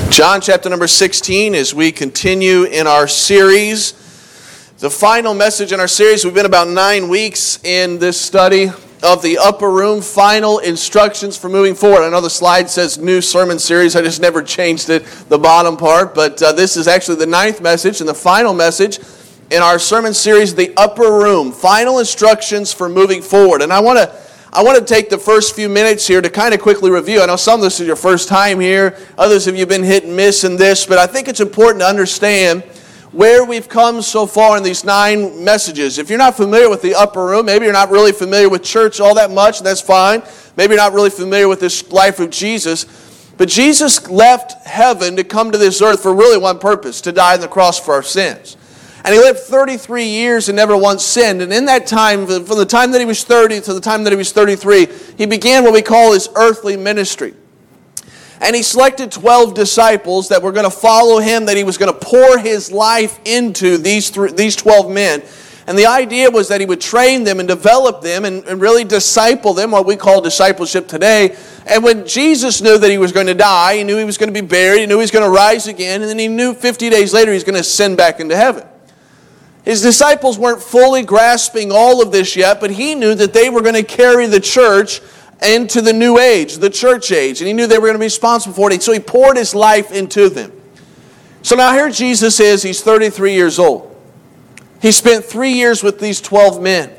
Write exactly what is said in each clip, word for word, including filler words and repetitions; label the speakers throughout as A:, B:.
A: John chapter number sixteen, as we continue in our series, the final message in our series. We've been about nine weeks in this study of the upper room, final instructions for moving forward. I know the slide says new sermon series. I just never changed it, the bottom part. But uh, this is actually the ninth message and the final message in our sermon series, the upper room, final instructions for moving forward. And I want to I want to take the first few minutes here to kind of quickly review. I know some of this is your first time here. Others of you have been hit and miss in this. But I think it's important to understand where we've come so far in these nine messages. If you're not familiar with the upper room, maybe you're not really familiar with church all that much, that's fine. Maybe you're not really familiar with this life of Jesus. But Jesus left heaven to come to this earth for really one purpose, to die on the cross for our sins. And he lived thirty-three years and never once sinned. And in that time, from the time that he was thirty to the time that he was thirty-three, he began what we call his earthly ministry. And he selected twelve disciples that were going to follow him, that he was going to pour his life into these three, these twelve men. And the idea was that he would train them and develop them and, and really disciple them, what we call discipleship today. And when Jesus knew that he was going to die, he knew he was going to be buried, he knew he was going to rise again, and then he knew fifty days later he was going to ascend back into heaven. His disciples weren't fully grasping all of this yet, but he knew that they were going to carry the church into the new age, the church age, and he knew they were going to be responsible for it, so he poured his life into them. So now here Jesus is, he's thirty-three years old. He spent three years with these twelve men.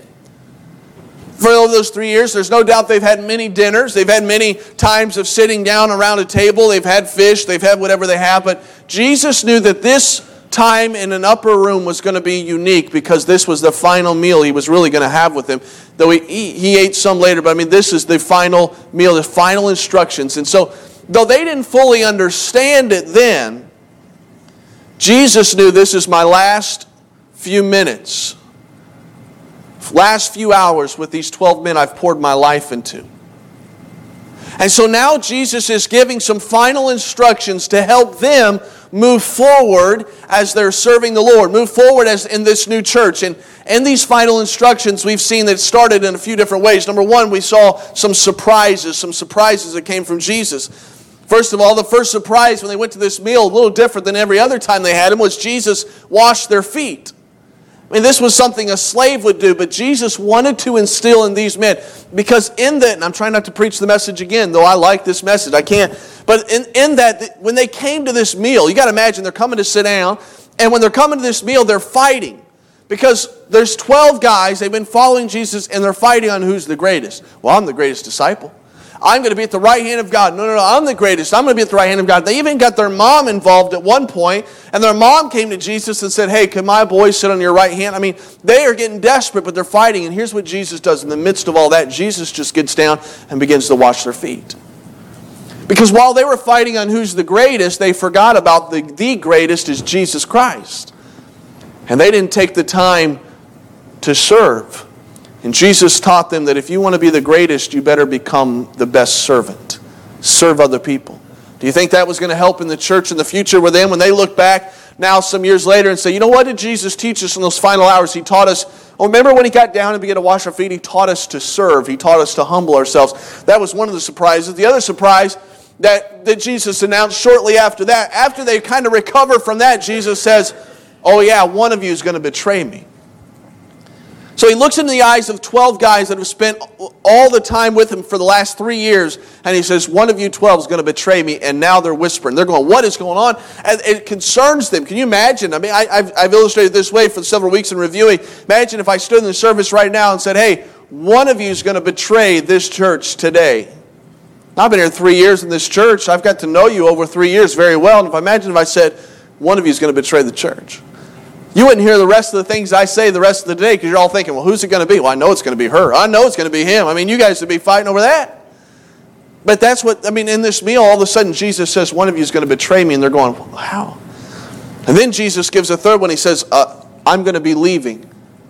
A: For all those three years, there's no doubt they've had many dinners, they've had many times of sitting down around a table, they've had fish, they've had whatever they have, but Jesus knew that this time in an upper room was going to be unique because this was the final meal he was really going to have with them. Though he, he, he ate some later, but I mean, this is the final meal, the final instructions. And so, though they didn't fully understand it then, Jesus knew this is my last few minutes, last few hours with these twelve men I've poured my life into. And so now Jesus is giving some final instructions to help them move forward as they're serving the Lord, move forward as in this new church. And in these final instructions, we've seen that it started in a few different ways. Number one, we saw some surprises, some surprises that came from Jesus. First of all, the first surprise when they went to this meal, a little different than every other time they had him, was Jesus washed their feet. I mean, this was something a slave would do, but Jesus wanted to instill in these men, because in that, and I'm trying not to preach the message again, though I like this message, I can't, but in, in that, when they came to this meal, you got to imagine they're coming to sit down, and when they're coming to this meal, they're fighting, because there's twelve guys, they've been following Jesus, and they're fighting on who's the greatest. Well, I'm the greatest disciple. I'm going to be at the right hand of God. No, no, no, I'm the greatest. I'm going to be at the right hand of God. They even got their mom involved at one point, and their mom came to Jesus and said, hey, can my boy sit on your right hand? I mean, they are getting desperate, but they're fighting, and here's what Jesus does. In the midst of all that, Jesus just gets down and begins to wash their feet. Because while they were fighting on who's the greatest, they forgot about the, the greatest is Jesus Christ. And they didn't take the time to serve. And Jesus taught them that if you want to be the greatest, you better become the best servant. Serve other people. Do you think that was going to help in the church in the future with them when they look back now some years later and say, you know, what did Jesus teach us in those final hours? He taught us, oh, remember when he got down and began to wash our feet? He taught us to serve. He taught us to humble ourselves. That was one of the surprises. The other surprise that, that Jesus announced shortly after that, after they kind of recover from that, Jesus says, oh yeah, one of you is going to betray me. So he looks into the eyes of twelve guys that have spent all the time with him for the last three years, and he says, one of you twelve is going to betray me, and now they're whispering. They're going, what is going on? And it concerns them. Can you imagine? I mean, I, I've, I've illustrated this way for several weeks in reviewing. Imagine if I stood in the service right now and said, hey, one of you is going to betray this church today. I've been here three years in this church. I've got to know you over three years very well. And if I imagine if I said, one of you is going to betray the church. You wouldn't hear the rest of the things I say the rest of the day because you're all thinking, well, who's it going to be? Well, I know it's going to be her. I know it's going to be him. I mean, you guys would be fighting over that. But that's what, I mean, in this meal, all of a sudden, Jesus says, one of you is going to betray me. And they're going, well, how? And then Jesus gives a third one. He says, uh, I'm going to be leaving.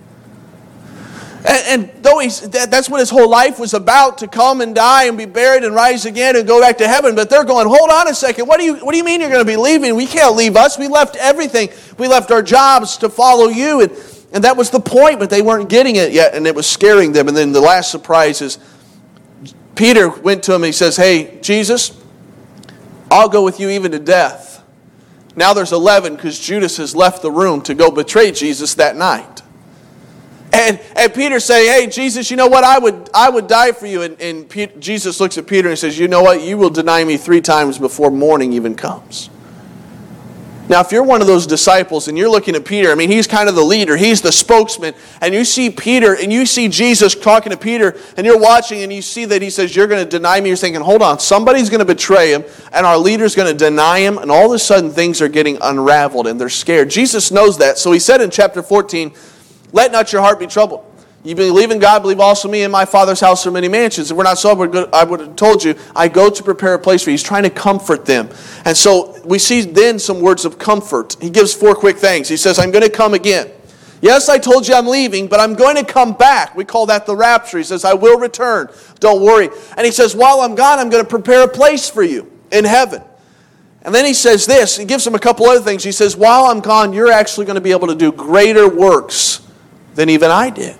A: And, and though he's, that, that's what his whole life was about, to come and die and be buried and rise again and go back to heaven. But they're going, hold on a second. What do you, what do you mean you're going to be leaving? We can't leave us. We left everything. We left our jobs to follow you. And, and that was the point, but they weren't getting it yet. And it was scaring them. And then the last surprise is Peter went to him and he says, hey, Jesus, I'll go with you even to death. Now there's eleven because Judas has left the room to go betray Jesus that night. And, and Peter say, hey, Jesus, you know what? I would I would die for you. And, and Pe- Jesus looks at Peter and says, you know what? You will deny me three times before morning even comes. Now, if you're one of those disciples and you're looking at Peter, I mean, he's kind of the leader. He's the spokesman. And you see Peter and you see Jesus talking to Peter and you're watching and you see that he says, you're going to deny me. You're thinking, hold on, somebody's going to betray him and our leader's going to deny him. And all of a sudden things are getting unraveled and they're scared. Jesus knows that. So he said in chapter fourteen, let not your heart be troubled. You believe in God, believe also me. In my Father's house are many mansions. If we're not so, I would have told you, I go to prepare a place for you. He's trying to comfort them. And so we see then some words of comfort. He gives four quick things. He says, I'm going to come again. Yes, I told you I'm leaving, but I'm going to come back. We call that the rapture. He says, I will return. Don't worry. And he says, while I'm gone, I'm going to prepare a place for you in heaven. And then he says this. He gives them a couple other things. He says, while I'm gone, you're actually going to be able to do greater works than even I did.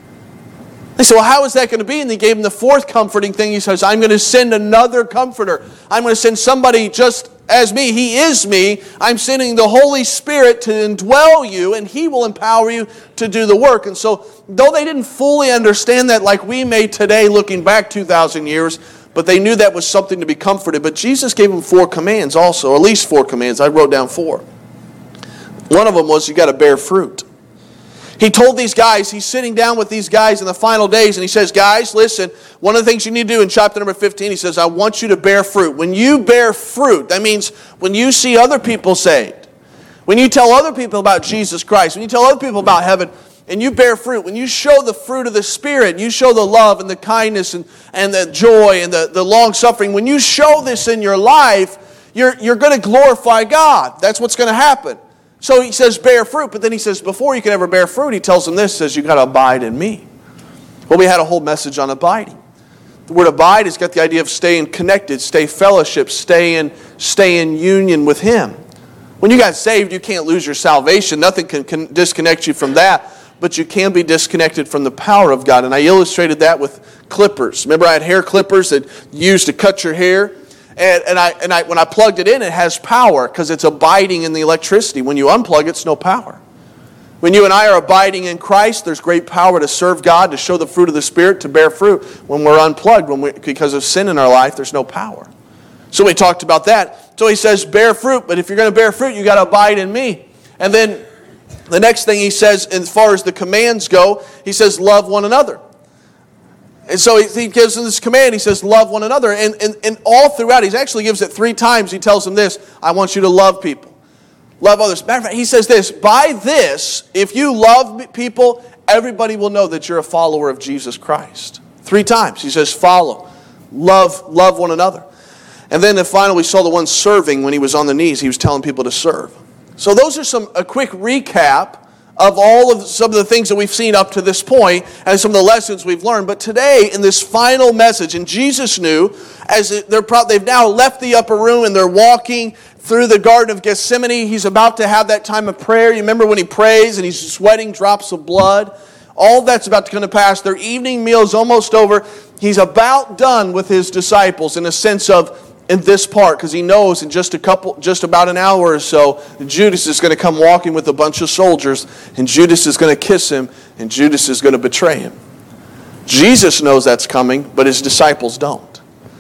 A: They said, well, how is that going to be? And he gave him the fourth comforting thing. He says, I'm going to send another comforter. I'm going to send somebody just as me. He is me. I'm sending the Holy Spirit to indwell you, and He will empower you to do the work. And so, though they didn't fully understand that like we may today, looking back two thousand years, but they knew that was something to be comforted. But Jesus gave them four commands also, or at least four commands. I wrote down four. One of them was you got to bear fruit. He told these guys, he's sitting down with these guys in the final days, and he says, guys, listen, one of the things you need to do in chapter number fifteen, he says, I want you to bear fruit. When you bear fruit, that means when you see other people saved, when you tell other people about Jesus Christ, when you tell other people about heaven, and you bear fruit, when you show the fruit of the Spirit, you show the love and the kindness and, and the joy and the, the long-suffering, when you show this in your life, you're, you're going to glorify God. That's what's going to happen. So he says bear fruit, but then he says before you can ever bear fruit, he tells them this, says you got to abide in me. Well, we had a whole message on abiding. The word abide has got the idea of staying connected, stay fellowship, stay in, stay in union with Him. When you got saved, you can't lose your salvation. Nothing can, can disconnect you from that, but you can be disconnected from the power of God. And I illustrated that with clippers. Remember I had hair clippers that you used to cut your hair? And, and, I, and I, when I plugged it in, it has power because it's abiding in the electricity. When you unplug it, it's no power. When you and I are abiding in Christ, there's great power to serve God, to show the fruit of the Spirit, to bear fruit. When we're unplugged, when we, because of sin in our life, there's no power. So we talked about that. So he says, bear fruit, but if you're going to bear fruit, you got to abide in me. And then the next thing he says, as far as the commands go, he says, love one another. And so he, he gives them this command. He says, love one another. And, and, and all throughout, he actually gives it three times. He tells them this, I want you to love people. Love others. Matter of fact, he says this, by this, if you love people, everybody will know that you're a follower of Jesus Christ. Three times. He says, follow. Love, love one another. And then finally, we saw the one serving when he was on the knees. He was telling people to serve. So those are some a quick recap of all of some of the things that we've seen up to this point and some of the lessons we've learned. But today, in this final message, and Jesus knew, as they're pro- they've now left the upper room and they're walking through the Garden of Gethsemane. He's about to have that time of prayer. You remember when he prays and he's sweating drops of blood? All that's about to come to pass. Their evening meal is almost over. He's about done with his disciples in a sense of in this part, because he knows in just a couple, just about an hour or so, Judas is going to come walking with a bunch of soldiers, and Judas is going to kiss him, and Judas is going to betray him. Jesus knows that's coming, but his disciples don't.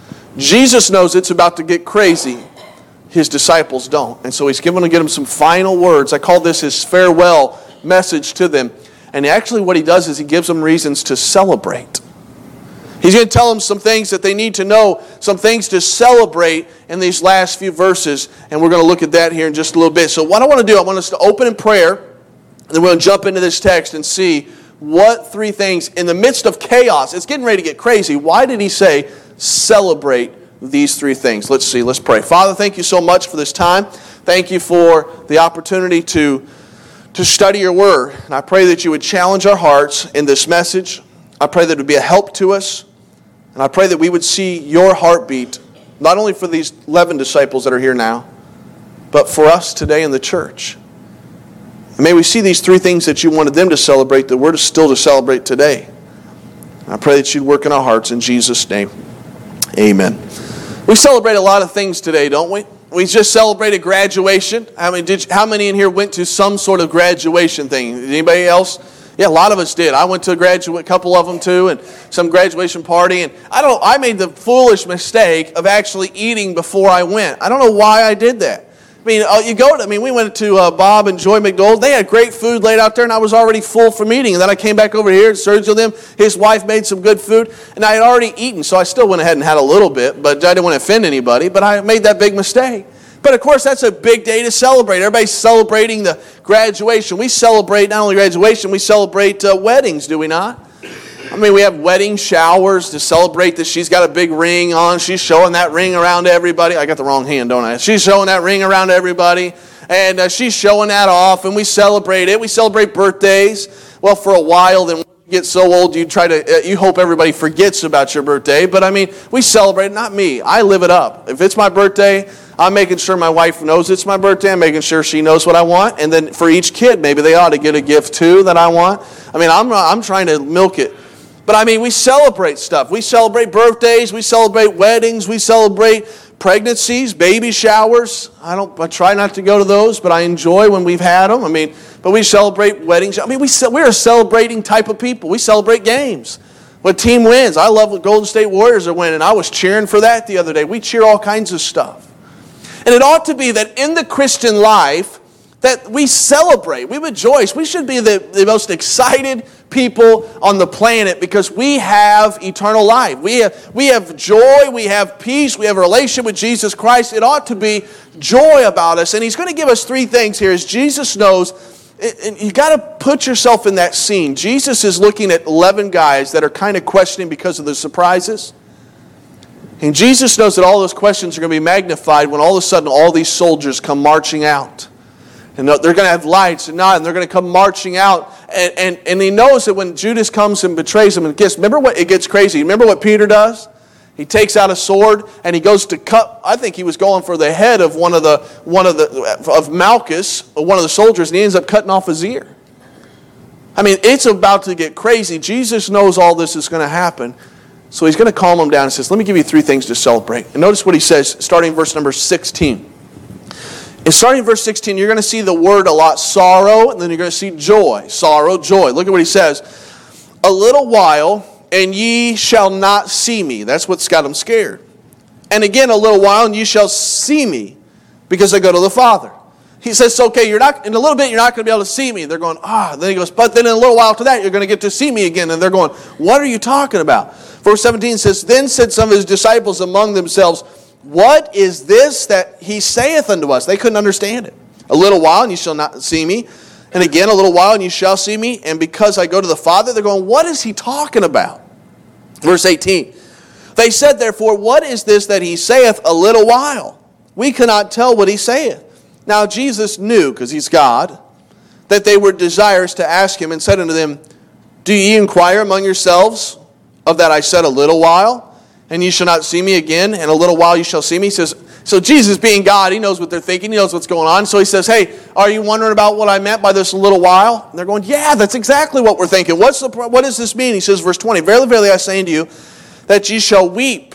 A: Jesus knows it's about to get crazy. His disciples don't. And so he's going to give them some final words. I call this his farewell message to them. And actually what he does is he gives them reasons to celebrate. He's going to tell them some things that they need to know, some things to celebrate in these last few verses. And we're going to look at that here in just a little bit. So what I want to do, I want us to open in prayer. And then we're going to jump into this text and see what three things, in the midst of chaos, it's getting ready to get crazy. Why did he say celebrate these three things? Let's see, let's pray. Father, thank you so much for this time. Thank you for the opportunity to, to study your word. And I pray that you would challenge our hearts in this message. I pray that it would be a help to us. And I pray that we would see your heartbeat, not only for these eleven disciples that are here now, but for us today in the church. And may we see these three things that you wanted them to celebrate, that we're still to celebrate today. And I pray that you'd work in our hearts in Jesus' name. Amen. We celebrate a lot of things today, don't we? We just celebrated graduation. I mean, did you, how many in here went to some sort of graduation thing? Anybody else? Yeah, a lot of us did. I went to a graduate, a couple of them too, and some graduation party. And I don't. I made the foolish mistake of actually eating before I went. I don't know why I did that. I mean, uh, you go to, I mean, we went to uh, Bob and Joy McDowell. They had great food laid out there, and I was already full from eating. And then I came back over here and served with them. His wife made some good food, and I had already eaten, so I still went ahead and had a little bit, but I didn't want to offend anybody, but I made that big mistake. But of course, that's a big day to celebrate. Everybody's celebrating the graduation. We celebrate not only graduation, we celebrate uh, weddings, do we not? I mean, we have wedding showers to celebrate that she's got a big ring on. She's showing that ring around to everybody. I got the wrong hand, don't I? She's showing that ring around to everybody. And uh, she's showing that off, and we celebrate it. We celebrate birthdays. Well, for a while, then when you get so old, you try to, uh, you hope everybody forgets about your birthday. But I mean, we celebrate, not me. I live it up. If it's my birthday, I'm making sure my wife knows it's my birthday. I'm making sure she knows what I want. And then for each kid, maybe they ought to get a gift too that I want. I mean, I'm I'm trying to milk it. But I mean, we celebrate stuff. We celebrate birthdays. We celebrate weddings. We celebrate pregnancies, baby showers. I don't. I try not to go to those, but I enjoy when we've had them. I mean, but we celebrate weddings. I mean, we we're a celebrating type of people. We celebrate games. When team wins, I love what Golden State Warriors are winning. I was cheering for that the other day. We cheer all kinds of stuff. And it ought to be that in the Christian life, that we celebrate, we rejoice. We should be the, the most excited people on the planet because we have eternal life. We have, we have joy, we have peace, we have a relationship with Jesus Christ. It ought to be joy about us. And he's going to give us three things here. As Jesus knows, and you got to put yourself in that scene. Jesus is looking at eleven guys that are kind of questioning because of the surprises. And Jesus knows that all those questions are going to be magnified when all of a sudden all these soldiers come marching out. And they're going to have lights and not, and they're going to come marching out. And, and, and he knows that when Judas comes and betrays him and gets, remember what, it gets crazy. Remember what Peter does? He takes out a sword and he goes to cut, I think he was going for the head of one of the, one of the, of Malchus, one of the soldiers, and he ends up cutting off his ear. I mean, it's about to get crazy. Jesus knows all this is going to happen. So he's going to calm them down and says, let me give you three things to celebrate. And notice what he says, starting in verse number sixteen. And starting in verse sixteen, you're going to see the word a lot, sorrow, and then you're going to see joy. Sorrow, joy. Look at what he says. A little while, and ye shall not see me. That's what's got them scared. And again, a little while, and ye shall see me, because I go to the Father. He says, okay, you're not, in a little bit, you're not going to be able to see me. They're going, ah. Then he goes, but then in a little while after that, you're going to get to see me again. And they're going, what are you talking about? Verse seventeen says, then said some of his disciples among themselves, what is this that he saith unto us? They couldn't understand it. A little while, and you shall not see me. And again, a little while, and you shall see me. And because I go to the Father, they're going, what is he talking about? Verse eighteen. They said, therefore, what is this that he saith a little while? We cannot tell what he saith. Now Jesus knew, because he's God, that they were desirous to ask him, and said unto them, do ye inquire among yourselves of that I said a little while? And you shall not see me again, and a little while you shall see me. He says, so Jesus being God, he knows what they're thinking, he knows what's going on. So he says, hey, are you wondering about what I meant by this little while? And they're going, yeah, that's exactly what we're thinking. What's the, what does this mean? He says, verse twenty, verily, verily, I say unto you, that ye shall weep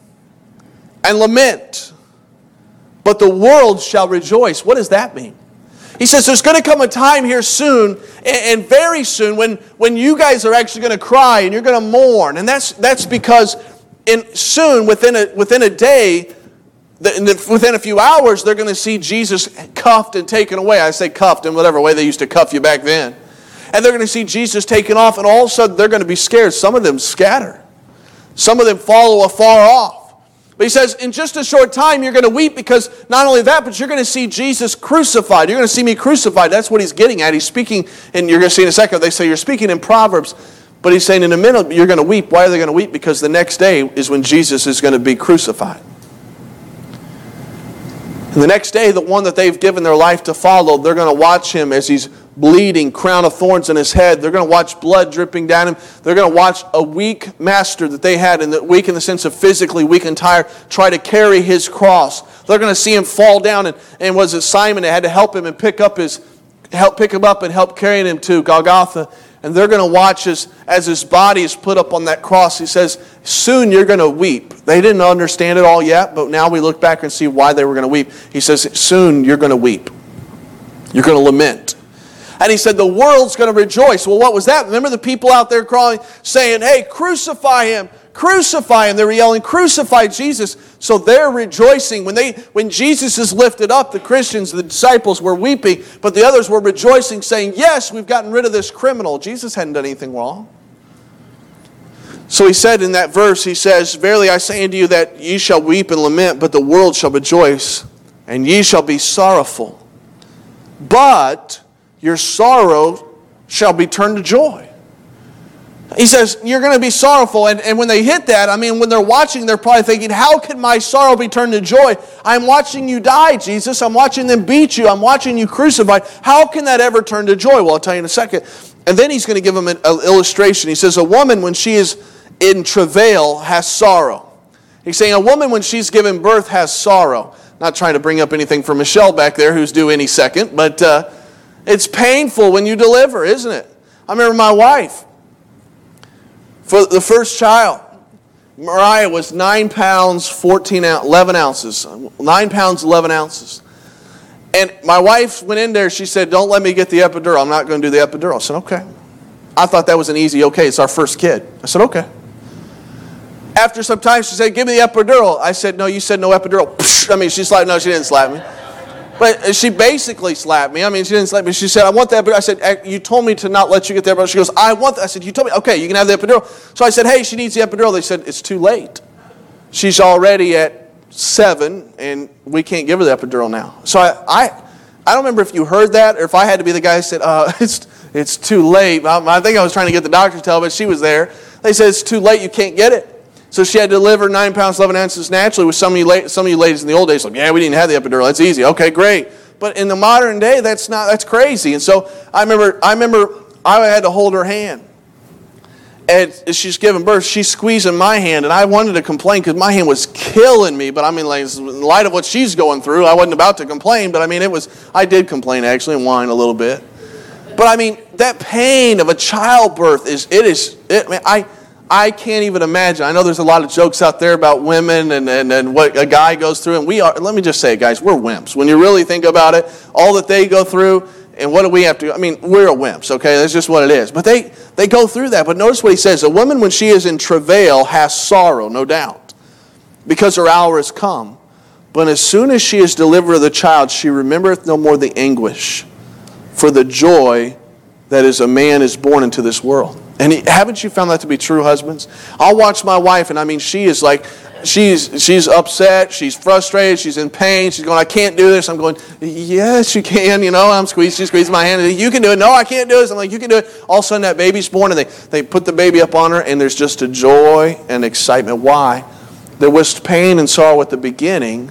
A: and lament, but the world shall rejoice. What does that mean? He says there's going to come a time here soon, and very soon, when, when you guys are actually going to cry and you're going to mourn. And that's that's because in soon, within a within a day, the, in the, within a few hours, they're going to see Jesus cuffed and taken away. I say cuffed in whatever way they used to cuff you back then. And they're going to see Jesus taken off, and all of a sudden they're going to be scared. Some of them scatter. Some of them follow afar off. But he says, in just a short time, you're going to weep because not only that, but you're going to see Jesus crucified. You're going to see me crucified. That's what he's getting at. He's speaking, and you're going to see in a second, they say you're speaking in Proverbs. But he's saying in a minute, you're going to weep. Why are they going to weep? Because the next day is when Jesus is going to be crucified. And the next day, the one that they've given their life to follow, they're going to watch him as he's bleeding, crown of thorns in his head. They're going to watch blood dripping down him. They're going to watch a weak master that they had, and the weak in the sense of physically weak and tired, try to carry his cross. They're going to see him fall down, and, and was it Simon that had to help him and pick up his, help pick him up and help carrying him to Golgotha. and they're going to watch as, as his body is put up on that cross. He says, soon you're going to weep. They didn't understand it all yet, but now we look back and see why they were going to weep. He says, soon you're going to weep. You're going to lament. And he said, the world's going to rejoice. Well, what was that? Remember the people out there crawling, saying, hey, crucify him. Crucify him. They were yelling, crucify Jesus. So they're rejoicing. When they, when Jesus is lifted up, the Christians, the disciples were weeping, but the others were rejoicing, saying, yes, we've gotten rid of this criminal. Jesus hadn't done anything wrong. So he said in that verse, he says, verily I say unto you that ye shall weep and lament, but the world shall rejoice, and ye shall be sorrowful. But your sorrow shall be turned to joy. He says, you're going to be sorrowful. And, and when they hit that, I mean, when they're watching, they're probably thinking, how can my sorrow be turned to joy? I'm watching you die, Jesus. I'm watching them beat you. I'm watching you crucified. How can that ever turn to joy? Well, I'll tell you in a second. And then he's going to give them an, an illustration. He says, a woman, when she is in travail, has sorrow. He's saying a woman, when she's given birth, has sorrow. Not trying to bring up anything for Michelle back there, who's due any second, but uh, it's painful when you deliver, isn't it? I remember my wife. For the first child, Mariah was nine pounds, fourteen, eleven ounces. Nine pounds, eleven ounces. And my wife went in there, she said, don't let me get the epidural. I'm not going to do the epidural. I said, okay. I thought that was an easy, okay, it's our first kid. I said, okay. After some time, she said, give me the epidural. I said, no, you said no epidural. I mean, she slapped, no, she didn't slap me. But she basically slapped me. I mean, she didn't slap me. She said, I want that epidural. I said, you told me to not let you get the epidural. She goes, I want that. I said, you told me. Okay, you can have the epidural. So I said, hey, she needs the epidural. They said, it's too late. She's already at seven, and we can't give her the epidural now. So I I, I don't remember if you heard that or if I had to be the guy who said, uh, it's, it's too late. I, I think I was trying to get the doctor to tell, but she was there. They said, it's too late. You can't get it. So she had to deliver nine pounds, eleven ounces naturally. With some of you, some of you ladies in the old days, like, yeah, we didn't have the epidural. That's easy. Okay, great. But in the modern day, that's not, that's crazy. And so I remember, I remember I had to hold her hand. And as she's giving birth, she's squeezing my hand. And I wanted to complain because my hand was killing me. But I mean, like, in light of what she's going through, I wasn't about to complain. But I mean, it was, I did complain actually and whine a little bit. But I mean, that pain of a childbirth is, it is, it, I mean, I, I can't even imagine. I know there's a lot of jokes out there about women and, and, and what a guy goes through. And we are, let me just say, guys, we're wimps. When you really think about it, all that they go through, and what do we have to, I mean, we're wimps, okay? That's just what it is. But they, they go through that. But notice what he says. A woman, when she is in travail, has sorrow, no doubt, because her hour has come. But as soon as she is delivered of the child, she remembereth no more the anguish for the joy that is a man is born into this world. And he, haven't you found that to be true, husbands? I'll watch my wife, and I mean, she is like, she's she's upset, she's frustrated, she's in pain, she's going, I can't do this. I'm going, yes, you can, you know, I'm squeezing, she's squeezing my hand, you can do it. No, I can't do this. I'm like, you can do it. All of a sudden, that baby's born, and they, they put the baby up on her, and there's just a joy and excitement. Why? There was pain and sorrow at the beginning,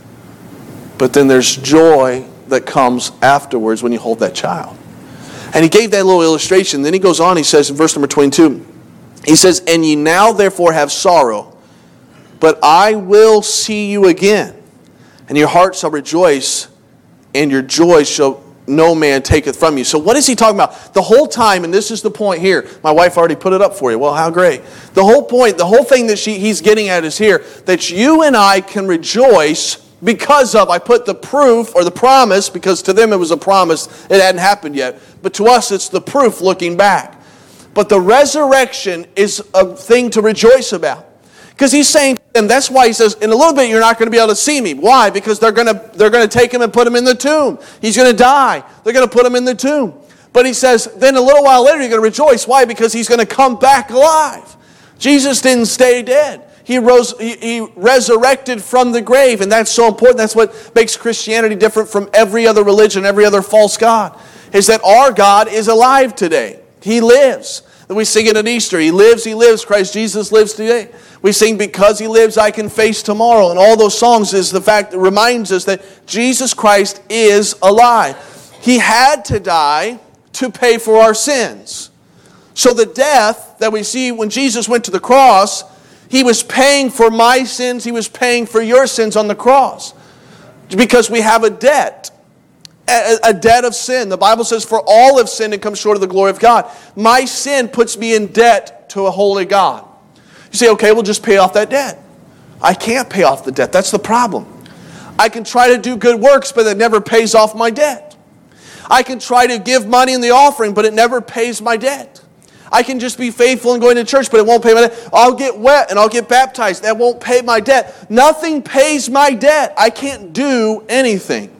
A: but then there's joy that comes afterwards when you hold that child. And he gave that little illustration. Then he goes on, he says in verse number twenty-two, he says, and ye now therefore have sorrow, but I will see you again, and your heart shall rejoice, and your joy shall no man taketh from you. So what is he talking about? The whole time, and this is the point here. My wife already put it up for you. Well, how great. The whole point, the whole thing that she, he's getting at is here, that you and I can rejoice because of, I put the proof or the promise, because to them it was a promise, it hadn't happened yet. But to us it's the proof looking back. But the resurrection is a thing to rejoice about. Because he's saying to them, that's why he says, in a little bit you're not going to be able to see me. Why? Because they're going to they're going to take him and put him in the tomb. He's going to die. They're going to put him in the tomb. But he says, then a little while later you're going to rejoice. Why? Because he's going to come back alive. Jesus didn't stay dead. He rose, he, he resurrected from the grave, and that's so important. That's what makes Christianity different from every other religion, every other false god, is that our God is alive today. He lives. We sing it at Easter. He lives, he lives. Christ Jesus lives today. We sing, because he lives, I can face tomorrow. And all those songs is the fact that reminds us that Jesus Christ is alive. He had to die to pay for our sins. So the death that we see when Jesus went to the cross, he was paying for my sins. He was paying for your sins on the cross. Because we have a debt. a, a debt of sin. The Bible says, for all have sinned and come short of the glory of God. My sin puts me in debt to a holy God. You say, okay, we'll just pay off that debt. I can't pay off the debt. That's the problem. I can try to do good works, but it never pays off my debt. I can try to give money in the offering, but it never pays my debt. I can just be faithful in going to church, but it won't pay my debt. I'll get wet and I'll get baptized. That won't pay my debt. Nothing pays my debt. I can't do anything.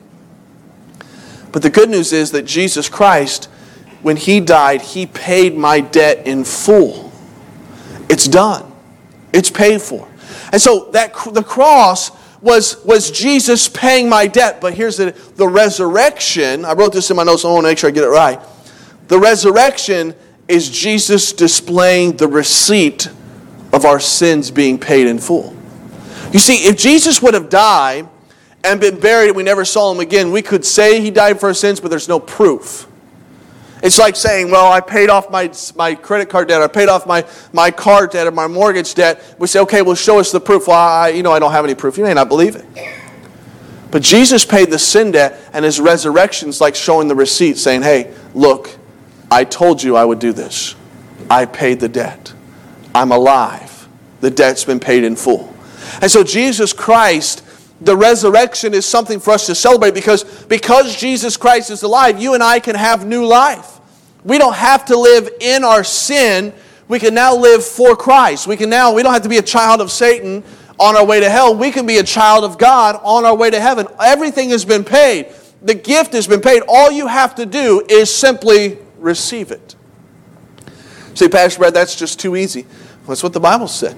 A: But the good news is that Jesus Christ, when He died, He paid my debt in full. It's done. It's paid for. And so that the cross was, was Jesus paying my debt. But here's the, the resurrection. I wrote this in my notes, so I want to make sure I get it right. The resurrection is Jesus displaying the receipt of our sins being paid in full. You see, if Jesus would have died and been buried and we never saw Him again, we could say He died for our sins, but there's no proof. It's like saying, well, I paid off my, my credit card debt, I paid off my, my car debt or my mortgage debt. We say, okay, well, show us the proof. Well, I, you know, I don't have any proof. You may not believe it. But Jesus paid the sin debt, and His resurrection is like showing the receipt, saying, hey, look, I told you I would do this. I paid the debt. I'm alive. The debt's been paid in full. And so Jesus Christ, the resurrection is something for us to celebrate because, because Jesus Christ is alive, you and I can have new life. We don't have to live in our sin. We can now live for Christ. We can now, we don't have to be a child of Satan on our way to hell. We can be a child of God on our way to heaven. Everything has been paid. The gift has been paid. All you have to do is simply receive it. Say, Pastor Brad, that's just too easy. Well, that's what the Bible said.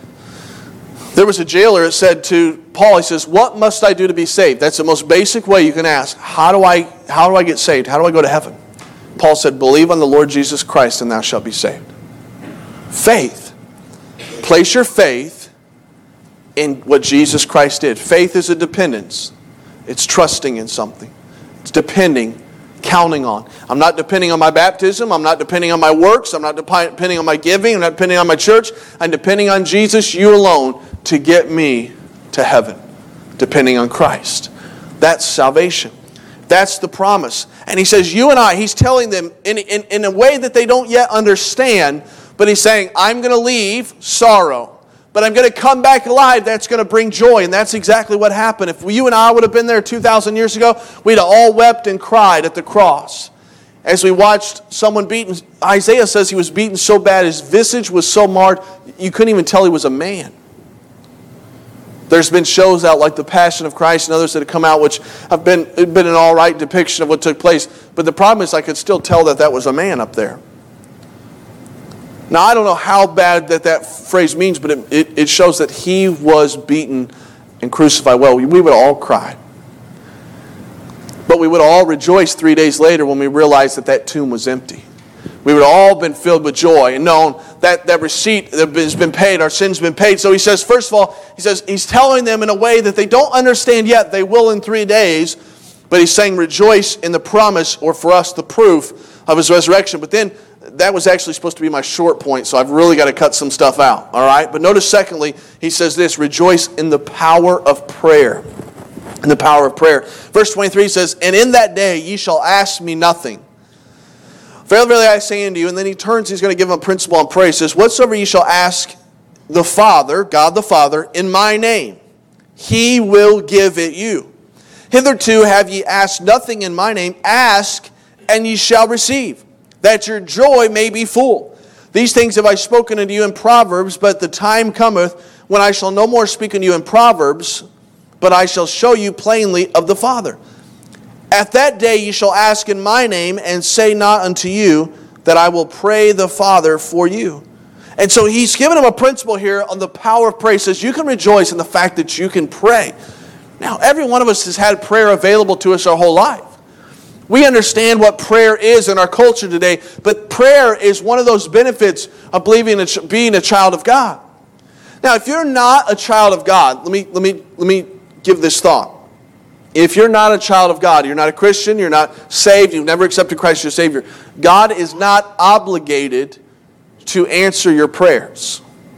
A: There was a jailer that said to Paul, he says, what must I do to be saved? That's the most basic way you can ask. How do I, how do I get saved? How do I go to heaven? Paul said, believe on the Lord Jesus Christ and thou shalt be saved. Faith. Place your faith in what Jesus Christ did. Faith is a dependence. It's trusting in something. It's depending, counting on. I'm not depending on my baptism. I'm not depending on my works. I'm not depending on my giving. I'm not depending on my church. I'm depending on Jesus, you alone, to get me to heaven. Depending on Christ. That's salvation. That's the promise. And He says, you and I, He's telling them in, in, in a way that they don't yet understand, but He's saying, I'm going to leave sorrow. But I'm going to come back alive. That's going to bring joy. And that's exactly what happened. If you and I would have been there two thousand years ago, we'd have all wept and cried at the cross. As we watched someone beaten, Isaiah says he was beaten so bad, his visage was so marred, you couldn't even tell he was a man. There's been shows out like The Passion of Christ and others that have come out which have been, been an all right depiction of what took place. But the problem is I could still tell that that was a man up there. Now, I don't know how bad that that phrase means, but it, it, it shows that He was beaten and crucified. Well, we, we would all cry. But we would all rejoice three days later when we realized that that tomb was empty. We would all been filled with joy and known that that receipt has been paid, our sins have been paid. So He says, first of all, He says, He's telling them in a way that they don't understand yet. They will in three days. But He's saying, rejoice in the promise, or for us, the proof of His resurrection. But then, that was actually supposed to be my short point, so I've really got to cut some stuff out, all right? But notice, secondly, He says this, rejoice in the power of prayer. In the power of prayer. Verse twenty-three says, and in that day ye shall ask me nothing. Verily, verily, I say unto you, and then He turns, He's going to give them a principle on prayer. He says, whatsoever ye shall ask the Father, God the Father, in my name, He will give it you. Hitherto have ye asked nothing in my name. Ask, and ye shall receive, that your joy may be full. These things have I spoken unto you in Proverbs, but the time cometh when I shall no more speak unto you in Proverbs, but I shall show you plainly of the Father. At that day ye shall ask in my name, and say not unto you that I will pray the Father for you. And so He's given them a principle here on the power of prayer. He says you can rejoice in the fact that you can pray. Now, every one of us has had prayer available to us our whole life. We understand what prayer is in our culture today, but prayer is one of those benefits of believing in being a child of God. Now, if you're not a child of God, let me let me let me give this thought. If you're not a child of God, you're not a Christian, you're not saved, you've never accepted Christ as your Savior, God is not obligated to answer your prayers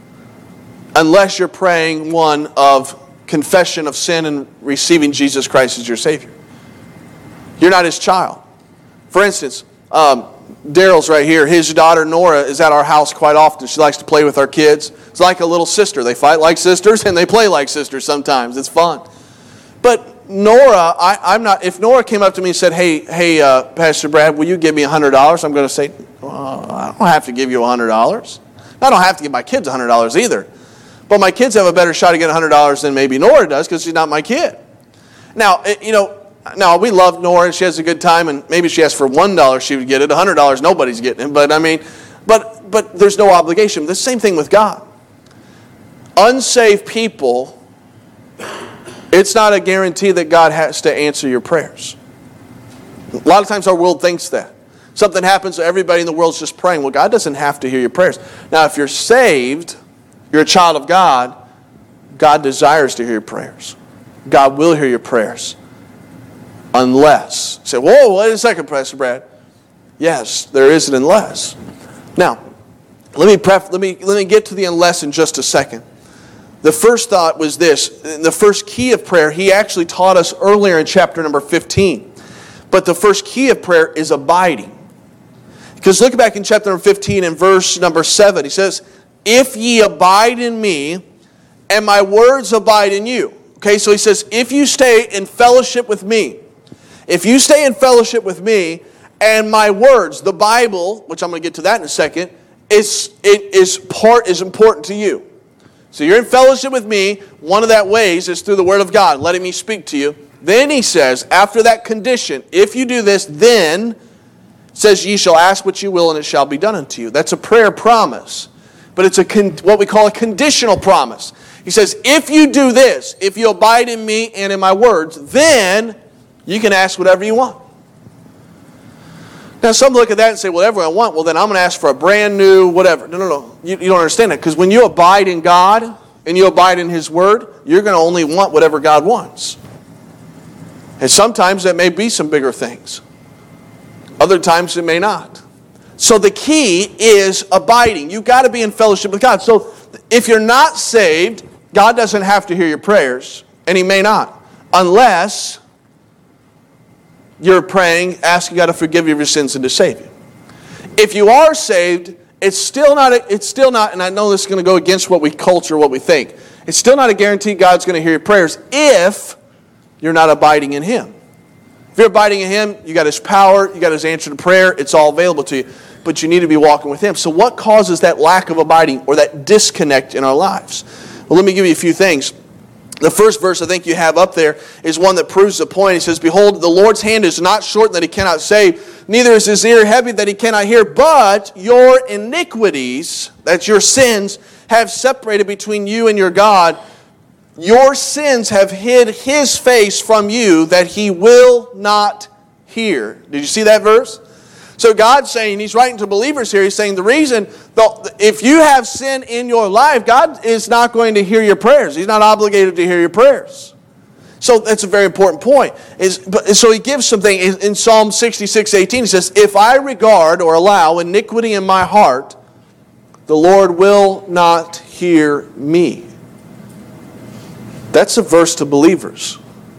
A: unless you're praying one of confession of sin and receiving Jesus Christ as your Savior. You're not his child. For instance, um, Daryl's right here. His daughter Nora is at our house quite often. She likes to play with our kids. It's like a little sister. They fight like sisters and they play like sisters sometimes. It's fun. But Nora, I, I'm not. If Nora came up to me and said, "Hey, hey, uh, Pastor Brad, will you give me a hundred dollars?" I'm going to say, well, "I don't have to give you a hundred dollars. I don't have to give my kids a hundred dollars either. But my kids have a better shot at getting a hundred dollars than maybe Nora does because she's not my kid." Now, it, you know. Now, we love Nora, and she has a good time, and maybe she asked for one dollar, she would get it. a hundred dollars, nobody's getting it. But, I mean, but but there's no obligation. The same thing with God. Unsaved people, it's not a guarantee that God has to answer your prayers. A lot of times our world thinks that. Something happens, so everybody in the world's just praying. Well, God doesn't have to hear your prayers. Now, if you're saved, you're a child of God, God desires to hear your prayers. God will hear your prayers. Unless. You say, whoa, wait a second, Pastor Brad. Yes, there is an unless. Now, let me pref- let me let me get to the unless in just a second. The first thought was this. The first key of prayer, he actually taught us earlier in chapter number fifteen. But the first key of prayer is abiding. Because look back in chapter number fifteen and verse number seven. He says, "If ye abide in me, and my words abide in you." Okay, so he says, if you stay in fellowship with me, if you stay in fellowship with me, and my words, the Bible, which I'm going to get to that in a second, is it is part is important to you. So you're in fellowship with me. One of that ways is through the Word of God, letting me speak to you. Then he says, after that condition, if you do this, then it says, ye shall ask what you will, and it shall be done unto you. That's a prayer promise, but it's a con- what we call a conditional promise. He says, if you do this, if you abide in me and in my words, then you can ask whatever you want. Now, some look at that and say, well, whatever I want, well, then I'm going to ask for a brand new whatever. No, no, no. You, you don't understand that. Because when you abide in God and you abide in His Word, you're going to only want whatever God wants. And sometimes that may be some bigger things. Other times it may not. So the key is abiding. You've got to be in fellowship with God. So if you're not saved, God doesn't have to hear your prayers, and He may not, unless you're praying, asking God to forgive you of your sins and to save you. If you are saved, it's still not, a, it's still not, and I know this is going to go against what we culture, what we think. It's still not a guarantee God's going to hear your prayers if you're not abiding in Him. If you're abiding in Him, you got His power, you got His answer to prayer, it's all available to you. But you need to be walking with Him. So what causes that lack of abiding or that disconnect in our lives? Well, let me give you a few things. The first verse I think you have up there is one that proves the point. He says, behold, the Lord's hand is not short that He cannot save, neither is His ear heavy that He cannot hear, but your iniquities, that's your sins, have separated between you and your God. Your sins have hid His face from you that He will not hear. Did you see that verse? So God's saying, He's writing to believers here, He's saying the reason, if you have sin in your life, God is not going to hear your prayers. He's not obligated to hear your prayers. So that's a very important point. Is, but, so He gives something in, in Psalm sixty-six eighteen. He says, if I regard or allow iniquity in my heart, the Lord will not hear me. That's a verse to believers.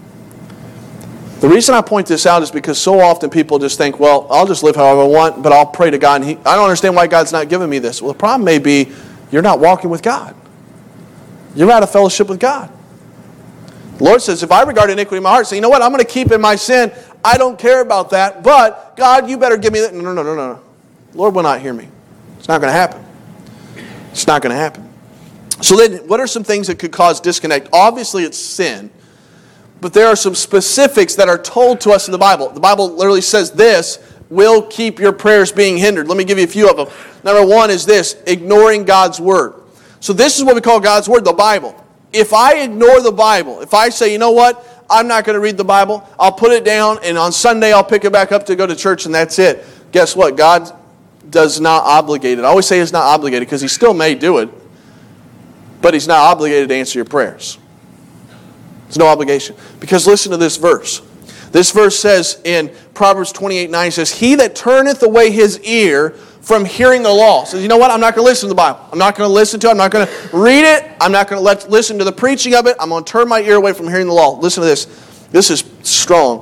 A: The reason I point this out is because so often people just think, well, I'll just live however I want, but I'll pray to God. And he, I don't understand why God's not giving me this. Well, the problem may be you're not walking with God. You're out of fellowship with God. The Lord says, if I regard iniquity in my heart, say, you know what, I'm going to keep in my sin. I don't care about that, but God, you better give me that. No, no, no, no, no. The Lord will not hear me. It's not going to happen. It's not going to happen. So then, what are some things that could cause disconnect? Obviously, it's sin. But there are some specifics that are told to us in the Bible. The Bible literally says this will keep your prayers being hindered. Let me give you a few of them. Number one is this, ignoring God's Word. So this is what we call God's Word, the Bible. If I ignore the Bible, if I say, you know what, I'm not going to read the Bible, I'll put it down, and on Sunday I'll pick it back up to go to church, and that's it. Guess what? God does not obligate it. I always say He's not obligated because He still may do it, but He's not obligated to answer your prayers. There's no obligation. Because listen to this verse. This verse says in Proverbs twenty-eight nine, says, he that turneth away his ear from hearing the law. Says, you know what? I'm not going to listen to the Bible. I'm not going to listen to it. I'm not going to read it. I'm not going to let listen to the preaching of it. I'm going to turn my ear away from hearing the law. Listen to this. This is strong.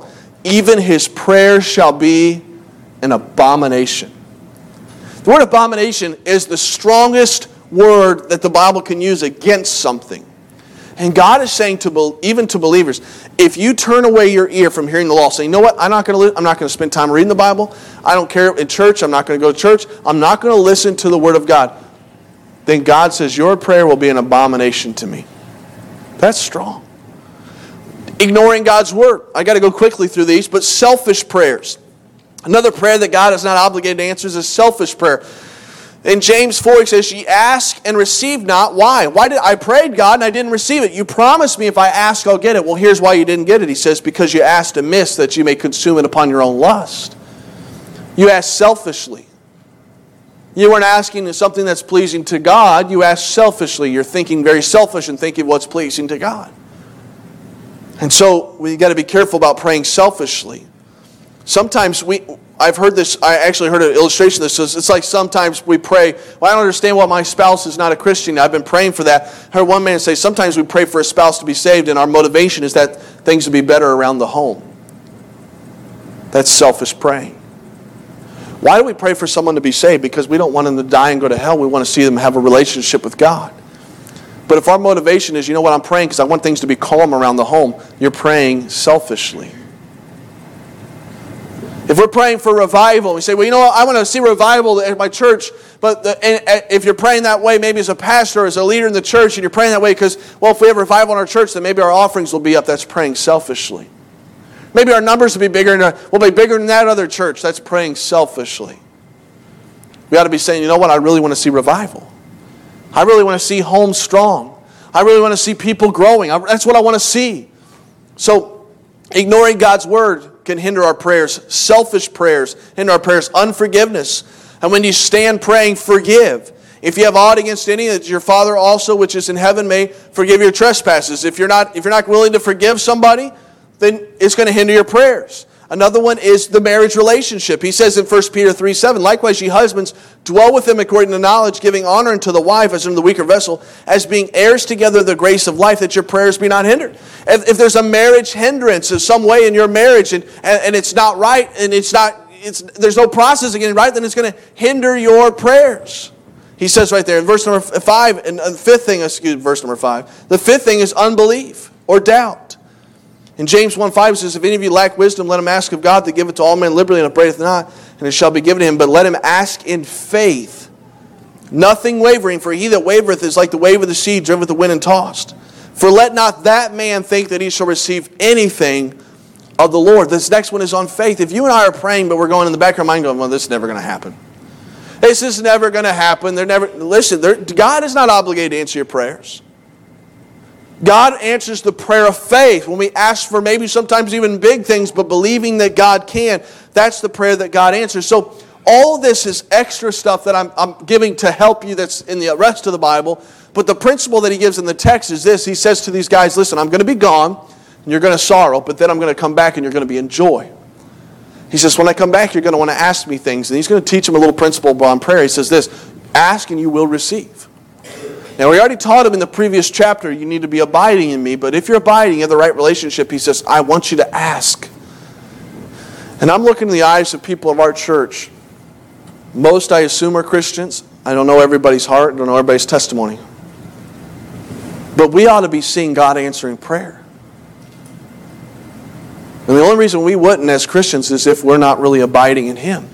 A: even his prayer shall be an abomination. The word abomination is the strongest word that the Bible can use against something. And God is saying to even to believers, if you turn away your ear from hearing the law, saying, you know what, I'm not going to I'm not going to spend time reading the Bible. I don't care in church. I'm not going to go to church. I'm not going to listen to the Word of God. Then God says, your prayer will be an abomination to me. That's strong. Ignoring God's Word. I got to go quickly through these, but selfish prayers. Another prayer that God is not obligated to answer is a selfish prayer. In James four, he says, ye ask and receive not. Why? Why did I prayed, God, and I didn't receive it? You promised me if I ask, I'll get it. Well, here's why you didn't get it. He says, because you asked amiss, that you may consume it upon your own lust. You asked selfishly. You weren't asking something that's pleasing to God. You asked selfishly. You're thinking very selfish and thinking what's pleasing to God. And so we've got to be careful about praying selfishly. Sometimes we... I've heard this, I actually heard an illustration that says, it's like sometimes we pray, well, I don't understand why my spouse is not a Christian. I've been praying for that. I heard one man say, sometimes we pray for a spouse to be saved and our motivation is that things will be better around the home. That's selfish praying. Why do we pray for someone to be saved? Because we don't want them to die and go to hell. We want to see them have a relationship with God. But if our motivation is, you know what, I'm praying because I want things to be calm around the home, you're praying selfishly. If we're praying for revival, we say, well, you know what, I want to see revival at my church. But the, and if you're praying that way, maybe as a pastor or as a leader in the church, and you're praying that way because, well, if we have revival in our church, then maybe our offerings will be up. That's praying selfishly. Maybe our numbers will be bigger, and we'll be bigger than that other church. That's praying selfishly. We ought to be saying, you know what, I really want to see revival. I really want to see homes strong. I really want to see people growing. That's what I want to see. So, ignoring God's word can hinder our prayers. Selfish prayers hinder our prayers. Unforgiveness. And when you stand praying, forgive. If you have aught against any, that your Father also which is in heaven may forgive your trespasses. If you're not, if you're not willing to forgive somebody, then it's going to hinder your prayers. Another one is the marriage relationship. He says in First Peter three seven, likewise ye husbands, dwell with them according to knowledge, giving honor unto the wife as unto the weaker vessel, as being heirs together of the grace of life, that your prayers be not hindered. If, if there's a marriage hindrance in some way in your marriage, and, and, and it's not right, and it's not, it's there's no process of getting right, then it's going to hinder your prayers. He says right there in verse number five, and the fifth thing, excuse me, verse number five, the fifth thing is unbelief or doubt. In James one five it says, if any of you lack wisdom, let him ask of God, that giveth to all men liberally and upbraideth not, and it shall be given to him. But let him ask in faith, nothing wavering, for he that wavereth is like the wave of the sea, driven with the wind and tossed. For let not that man think that he shall receive anything of the Lord. This next one is on faith. If you and I are praying, but we're going in the back of our mind going, well, this is never going to happen. This is never going to happen. They're never. Listen, God is not obligated to answer your prayers. God answers the prayer of faith when we ask for maybe sometimes even big things, but believing that God can. That's the prayer that God answers. So all this is extra stuff that I'm, I'm giving to help you that's in the rest of the Bible. But the principle that he gives in the text is this. He says to these guys, listen, I'm going to be gone, and you're going to sorrow, but then I'm going to come back and you're going to be in joy. He says, when I come back, you're going to want to ask me things. And he's going to teach them a little principle on prayer. He says this, ask and you will receive. Now, we already taught him in the previous chapter, you need to be abiding in me. But if you're abiding, you have the right relationship, he says, I want you to ask. And I'm looking in the eyes of people of our church. Most, I assume, are Christians. I don't know everybody's heart. I don't know everybody's testimony. But we ought to be seeing God answering prayer. And the only reason we wouldn't as Christians is if we're not really abiding in him.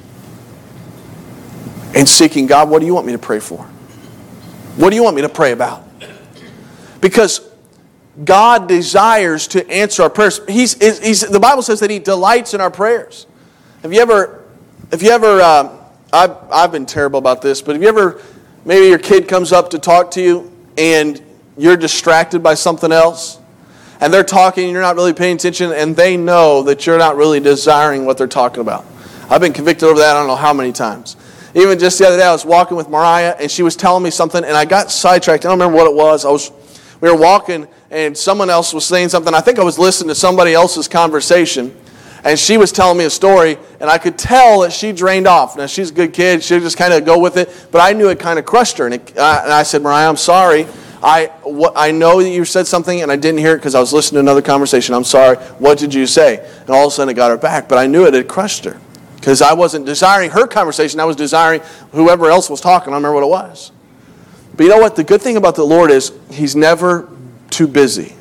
A: And seeking, God, what do you want me to pray for? What do you want me to pray about? Because God desires to answer our prayers. He's, he's, the Bible says that he delights in our prayers. Have you ever, have you ever, uh, I've, I've been terrible about this, but have you ever, maybe your kid comes up to talk to you and you're distracted by something else? And they're talking and you're not really paying attention and they know that you're not really desiring what they're talking about. I've been convicted over that I don't know how many times. Even just the other day, I was walking with Mariah, and she was telling me something, and I got sidetracked. I don't remember what it was. I was, we were walking, and someone else was saying something. I think I was listening to somebody else's conversation, and she was telling me a story, and I could tell that she drained off. Now, she's a good kid. She'd just kind of go with it, but I knew it kind of crushed her. And, it, uh, and I said, Mariah, I'm sorry. I, what, I know that you said something and I didn't hear it because I was listening to another conversation. I'm sorry. What did you say? And all of a sudden it got her back. But I knew it had crushed her because I wasn't desiring her conversation. I was desiring whoever else was talking. I don't remember what it was. But you know what? The good thing about the Lord is He's never too busy.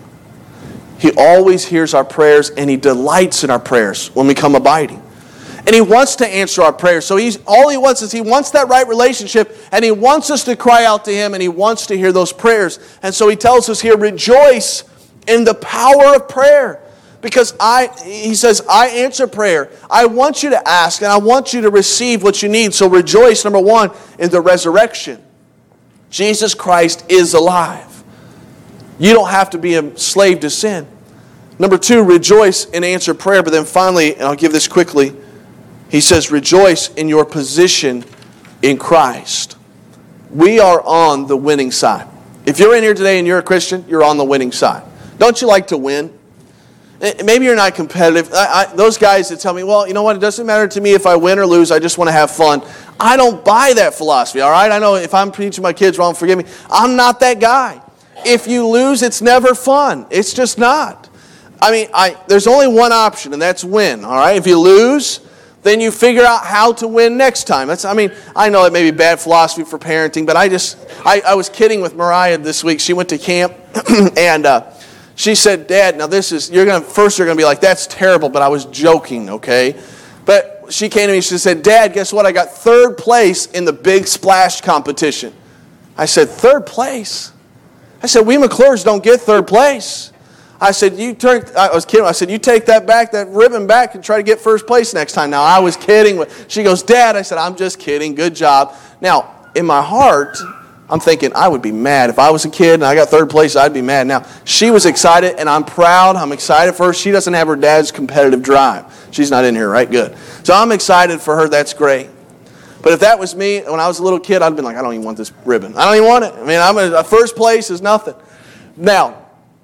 A: He always hears our prayers and He delights in our prayers when we come abiding. And He wants to answer our prayers. So he's all He wants is He wants that right relationship, and He wants us to cry out to Him, and He wants to hear those prayers. And so He tells us here, rejoice in the power of prayer. Because I, He says, I answer prayer. I want you to ask, and I want you to receive what you need. So rejoice, number one, in the resurrection. Jesus Christ is alive. You don't have to be a slave to sin. Number two, rejoice and answer prayer. But then finally, and I'll give this quickly, He says, rejoice in your position in Christ. We are on the winning side. If you're in here today and you're a Christian, you're on the winning side. Don't you like to win? Maybe you're not competitive. I, I, those guys that tell me, well, you know what, it doesn't matter to me if I win or lose, I just want to have fun. I don't buy that philosophy, all right? I know if I'm preaching my kids wrong, forgive me. I'm not that guy. If you lose, it's never fun. It's just not. I mean, I, there's only one option, and that's win, all right? If you lose, then you figure out how to win next time. That's, I mean, I know it may be bad philosophy for parenting, but I just, I, I was kidding with Mariah this week. She went to camp, and uh, she said, Dad, now this is, you're going to, first you're going to be like, that's terrible, but I was joking, okay? But she came to me, she said, Dad, guess what? I got third place in the big splash competition. I said, third place? I said, we McClures don't get third place. I said, you turn, I was kidding. I said, you take that back, that ribbon back, and try to get first place next time. Now, I was kidding. She goes, Dad, I said, I'm just kidding. Good job. Now, in my heart, I'm thinking, I would be mad. If I was a kid and I got third place, I'd be mad. Now, she was excited, and I'm proud. I'm excited for her. She doesn't have her dad's competitive drive. She's not in here, right? Good. So I'm excited for her. That's great. But if that was me, when I was a little kid, I'd have been like, I don't even want this ribbon. I don't even want it. I mean, I'm a, a first place is nothing. Now,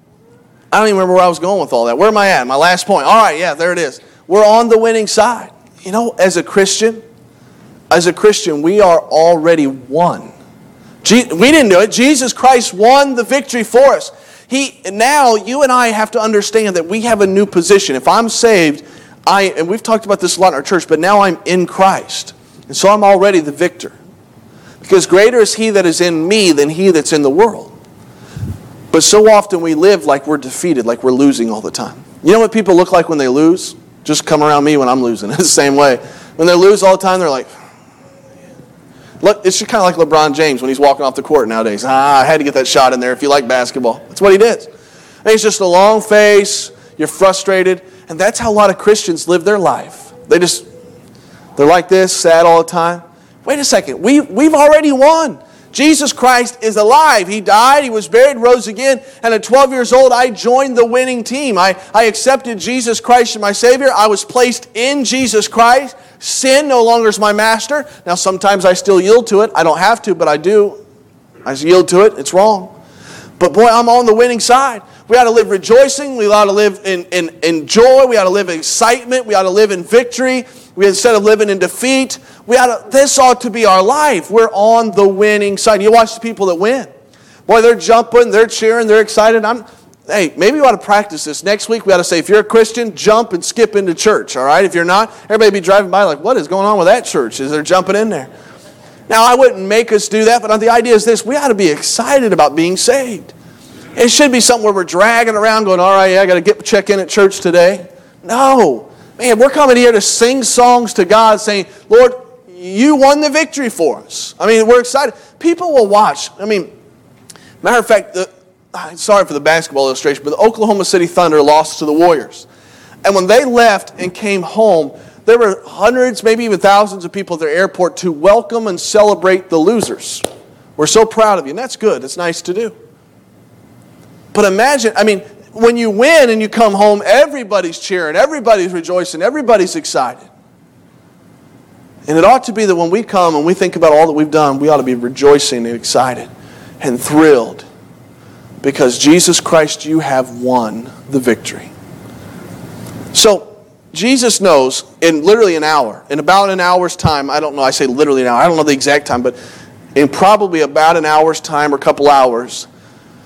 A: I don't even remember where I was going with all that. Where am I at? My last point. All right, yeah, there it is. We're on the winning side. You know, as a Christian, as a Christian, we are already won. Je- we didn't do it. Jesus Christ won the victory for us. He now you and I have to understand that we have a new position. If I'm saved, I and we've talked about this a lot in our church, but now I'm in Christ. And so I'm already the victor. Because greater is He that is in me than he that's in the world. But so often we live like we're defeated, like we're losing all the time. You know what people look like when they lose? Just come around me when I'm losing. It's the same way. When they lose all the time, they're like, look, it's just kind of like LeBron James when he's walking off the court nowadays. Ah, I had to get that shot in there if you like basketball. That's what he did. And he's just a long face. You're frustrated. And that's how a lot of Christians live their life. They just, they're like this, sad all the time. Wait a second. We, we've already won. Jesus Christ is alive. He died, He was buried, rose again, and at twelve years old, I joined the winning team. I, I accepted Jesus Christ as my Savior. I was placed in Jesus Christ. Sin no longer is my master. Now, sometimes I still yield to it. I don't have to, but I do. I yield to it. It's wrong. But boy, I'm on the winning side. We ought to live rejoicing. We ought to live in, in, in joy. We ought to live in excitement. We ought to live in victory. We, instead of living in defeat, we ought to, this ought to be our life. We're on the winning side. You watch the people that win. Boy, they're jumping, they're cheering, they're excited. I'm, hey, maybe we ought to practice this. Next week, we ought to say, if you're a Christian, jump and skip into church, all right? If you're not, everybody be driving by like, what is going on with that church? Is they're jumping in there? Now, I wouldn't make us do that, but the idea is this. We ought to be excited about being saved. It should be something where we're dragging around going, all right, yeah, I got to get check in at church today. No. Man, we're coming here to sing songs to God saying, Lord, you won the victory for us. I mean, we're excited. People will watch. I mean, matter of fact, the, sorry for the basketball illustration, but the Oklahoma City Thunder lost to the Warriors. And when they left and came home, there were hundreds, maybe even thousands of people at their airport to welcome and celebrate the losers. We're so proud of you, and that's good. It's nice to do. But imagine, I mean, when you win and you come home, everybody's cheering, everybody's rejoicing, everybody's excited. And it ought to be that when we come and we think about all that we've done, we ought to be rejoicing and excited and thrilled. Because Jesus Christ, you have won the victory. So, Jesus knows in literally an hour, in about an hour's time, I don't know, I say literally an hour, I don't know the exact time, but in probably about an hour's time or a couple hours,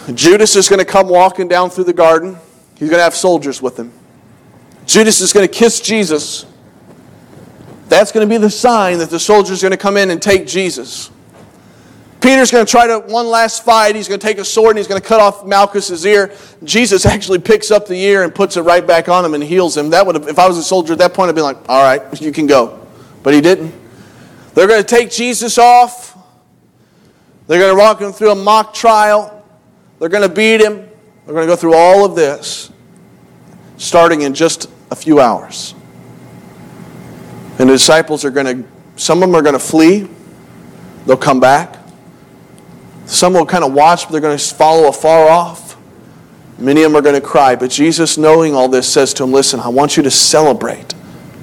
A: Judas is going to come walking down through the garden. He's going to have soldiers with him. Judas is going to kiss Jesus. That's going to be the sign that the soldiers are going to come in and take Jesus. Peter's going to try to one last fight. He's going to take a sword and he's going to cut off Malchus's ear. Jesus actually picks up the ear and puts it right back on him and heals him. That would have, if I was a soldier at that point, I'd be like, all right, you can go. But he didn't. They're going to take Jesus off. They're going to walk him through a mock trial. They're going to beat him. They're going to go through all of this, starting in just a few hours. And the disciples are going to, some of them are going to flee. They'll come back. Some will kind of watch, but they're going to follow afar off. Many of them are going to cry. But Jesus, knowing all this, says to them, listen, I want you to celebrate.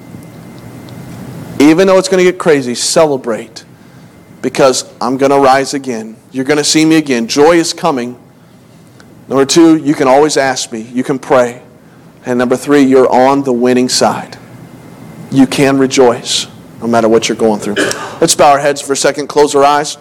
A: Even though it's going to get crazy, celebrate. Because I'm going to rise again. You're going to see me again. Joy is coming. Number two, you can always ask me. You can pray. And number three, you're on the winning side. You can rejoice no matter what you're going through. Let's bow our heads for a second, close our eyes.